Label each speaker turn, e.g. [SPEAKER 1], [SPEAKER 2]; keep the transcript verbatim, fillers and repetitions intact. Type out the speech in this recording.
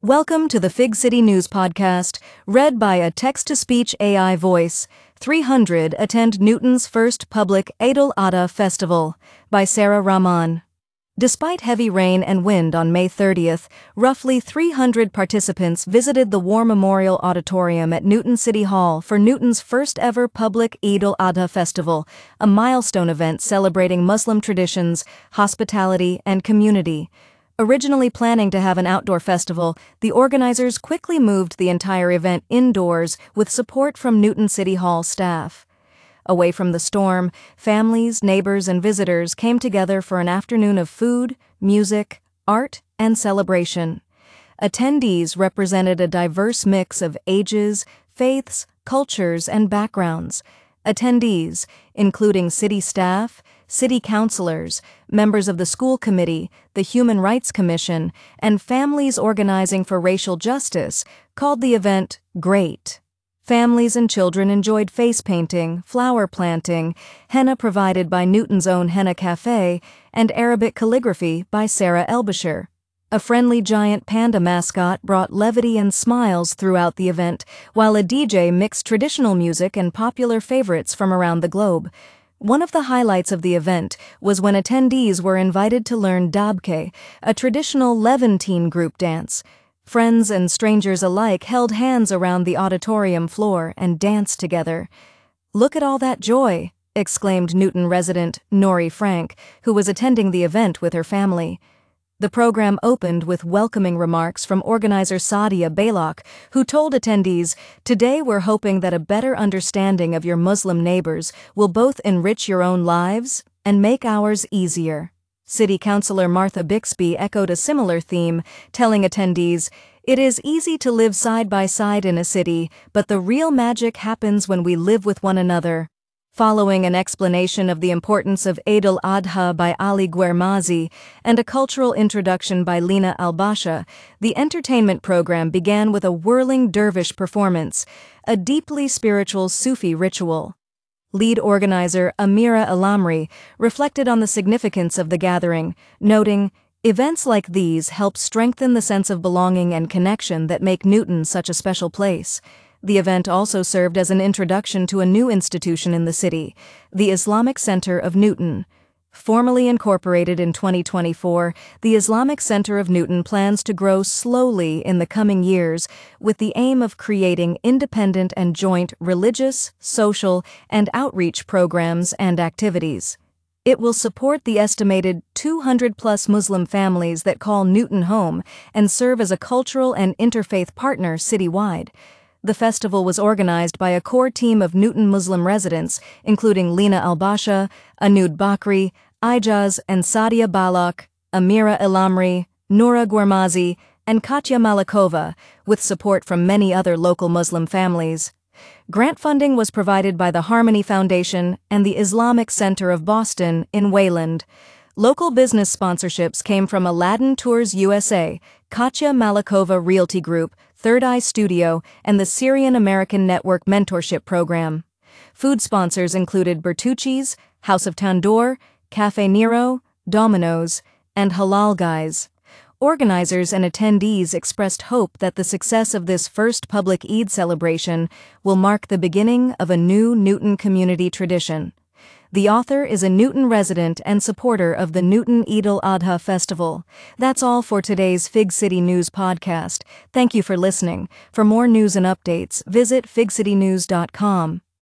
[SPEAKER 1] Welcome to the Fig City News Podcast, read by a text-to-speech A I voice. three hundred attend Newton's first public Eid al-Adha festival, by Sarah Rahman. Despite heavy rain and wind on May thirtieth, roughly three hundred participants visited the War Memorial Auditorium at Newton City Hall for Newton's first-ever public Eid al-Adha festival, a milestone event celebrating Muslim traditions, hospitality, and community. Originally planning to have an outdoor festival, the organizers quickly moved the entire event indoors with support from Newton City Hall staff. Away from the storm, families, neighbors, and visitors came together for an afternoon of food, music, art, and celebration. Attendees represented a diverse mix of ages, faiths, cultures, and backgrounds. Attendees, including city staff, city councilors, members of the school committee, the Human Rights Commission, and families organizing for racial justice, called the event great. Families and children enjoyed face painting, flower planting, henna provided by Newton's own Henna Cafe, and Arabic calligraphy by Sarah Elbischer. A friendly giant panda mascot brought levity and smiles throughout the event, while a D J mixed traditional music and popular favorites from around the globe. One of the highlights of the event was when attendees were invited to learn dabke, a traditional Levantine group dance. Friends and strangers alike held hands around the auditorium floor and danced together. "Look at all that joy," exclaimed Newton resident Nori Frank, who was attending the event with her family. The program opened with welcoming remarks from organizer Sadia Baylock, who told attendees, "Today we're hoping that a better understanding of your Muslim neighbors will both enrich your own lives and make ours easier." City Councilor Martha Bixby echoed a similar theme, telling attendees, "It is easy to live side by side in a city, but the real magic happens when we live with one another." Following an explanation of the importance of Eid al-Adha by Ali Guermazi and a cultural introduction by Lina Al-Basha, the entertainment program began with a whirling dervish performance, a deeply spiritual Sufi ritual. Lead organizer Amira Alamri reflected on the significance of the gathering, noting, "Events like these help strengthen the sense of belonging and connection that make Newton such a special place." The event also served as an introduction to a new institution in the city, the Islamic Center of Newton. Formally incorporated in twenty twenty-four, the Islamic Center of Newton plans to grow slowly in the coming years with the aim of creating independent and joint religious, social, and outreach programs and activities. It will support the estimated two hundred plus Muslim families that call Newton home and serve as a cultural and interfaith partner citywide. The festival was organized by a core team of Newton Muslim residents, including Lina Al-Basha, Anud Bakri, Ijaz and Sadia Balak, Amira Elamri, Noura Guermazi, and Katya Malikova, with support from many other local Muslim families. Grant funding was provided by the Harmony Foundation and the Islamic Center of Boston in Wayland. Local business sponsorships came from Aladdin Tours U S A, Katya Malikova Realty Group, Third Eye Studio, and the Syrian American Network Mentorship Program. Food sponsors included Bertucci's, House of Tandoor, Cafe Nero, Domino's, and Halal Guys. Organizers and attendees expressed hope that the success of this first public Eid celebration will mark the beginning of a new Newton community tradition. The author is a Newton resident and supporter of the Newton Eid al-Adha Festival. That's all for today's Fig City News podcast. Thank you for listening. For more news and updates, visit fig city news dot com.